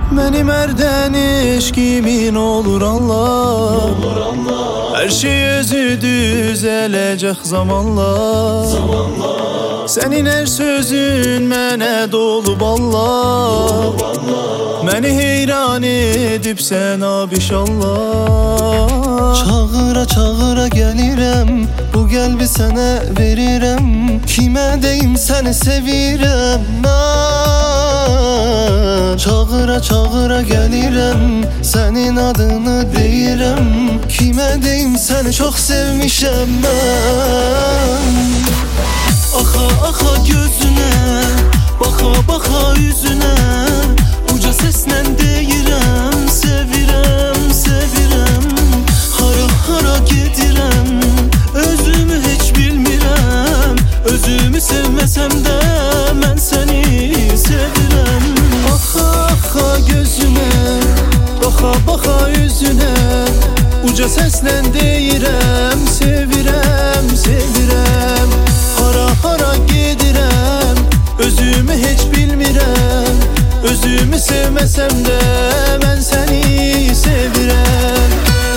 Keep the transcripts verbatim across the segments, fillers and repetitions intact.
Mənim ərdən eşqimin olur Allah, olur Allah. Hər şey özü düzələcək zamanla, zamanla. Sənin hər sözün mənə dolub Allah, dolub Allah. Məni heyran edibsən abişallah. Çağıra çağıra gəlirəm, bu qəlbi sənə verirəm. Kimə deyim səni sevirəm mən. Çağıra çağıra gəlirəm, sənin adını deyirəm. Kimə deyim səni çox sevmişəm mən. Axa axa gözünə, baxa baxa üzünə, uca səslə deyirəm, sevirəm, sevirəm. Hara hara gedirəm, özümü heç bilmirəm. Özümü sevməsəm də mən səni sevirəm. Axa axa gözünə, baxa baxa üzünə, uca səslə deyirəm, sevirəm, sevirəm. Hara hara gedirəm, özümü heç bilmirəm. Özümü sevməsəm də mən səni sevirəm.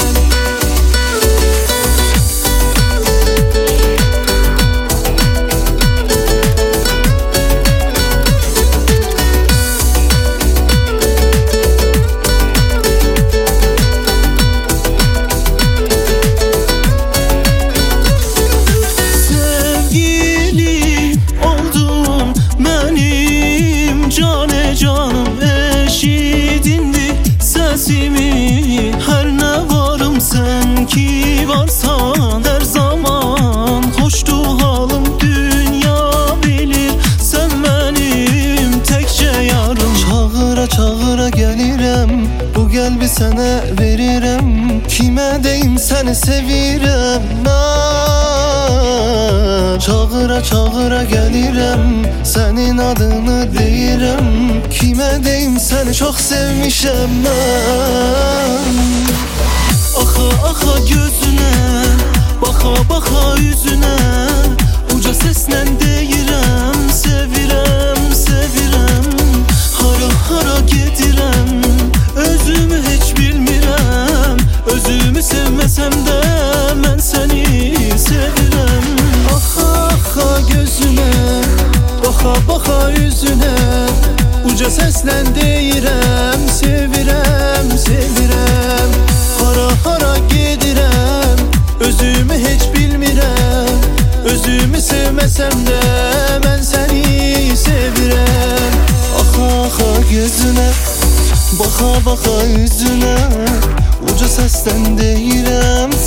Her ne varım sen ki varsan, her zaman hoştu halım dünya bilir. Sen benim tekçe yarım. Çağıra çağıra gelirem, bu qəlbi sənə verirəm. Kimə deyim səni sevirəm mən. Çağıra çağıra gəlirəm, sənin adını deyirəm. Kimə deyim səni çox sevmişəm mən. Axa axa gözünə, baxa baxa üzünə, uca səslə deyirəm, sevirəm, sevirəm. Hara hara gedirəm, özümü heç bilmirəm. Özümü sevməsəm də mən səni sevirəm. Axa axa gözünə, baxa baxa üzünə, uca səslə deyirəm, sevirəm, sevirəm. Hara hara gedirəm, özümü heç bilmirəm. Özümü sevməsəm də mən səni sevirəm. Axa axa gözünə, baxa baxa üzünə, uca səslə deyirəm,